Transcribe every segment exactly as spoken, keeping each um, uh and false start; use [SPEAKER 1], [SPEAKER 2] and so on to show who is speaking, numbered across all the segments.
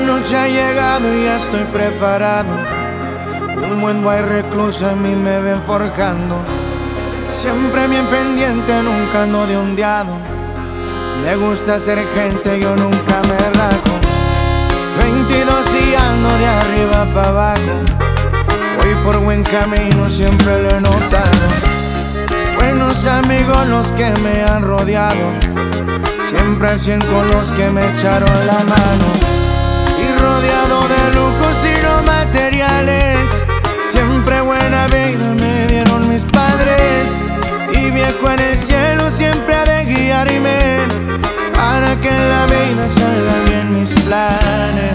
[SPEAKER 1] noche ha llegado y ya estoy preparado. Un buen guay recluso a mí me ven forjando. Siempre bien pendiente, nunca ando de ondeado. Me gusta ser gente, yo nunca me rajo. veintidós y ando de arriba para abajo. Voy por buen camino, siempre lo he notado. Buenos amigos los que me han rodeado. Siempre al cien con los que me echaron la mano. Y rodeado de lujos y no materiales. Siempre buena vida me dieron mis padres. Y viejo en el cielo siempre ha de guiarme, para que en la vida salgan bien mis planes.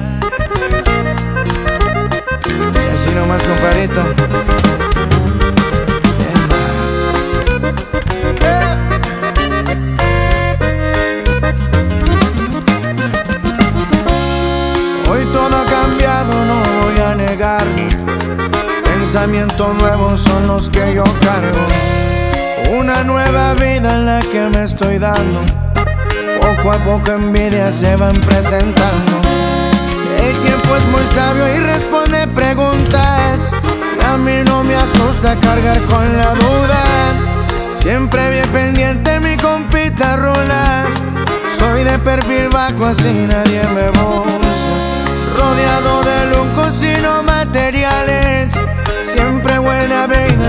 [SPEAKER 1] Y así nomás, compadrito. Hoy todo ha cambiado, no voy a negarlo. Pensamientos nuevos son los que yo cargo. Una nueva vida en la que me estoy dando. Poco a poco envidias se van presentando. El tiempo es muy sabio y responde preguntas. Y a mí no me asusta cargar con la duda. Siempre bien pendiente mi compita rolas. Soy de perfil bajo, así nadie me busca. Rodeado de lujos y no materiales. Siempre buena vida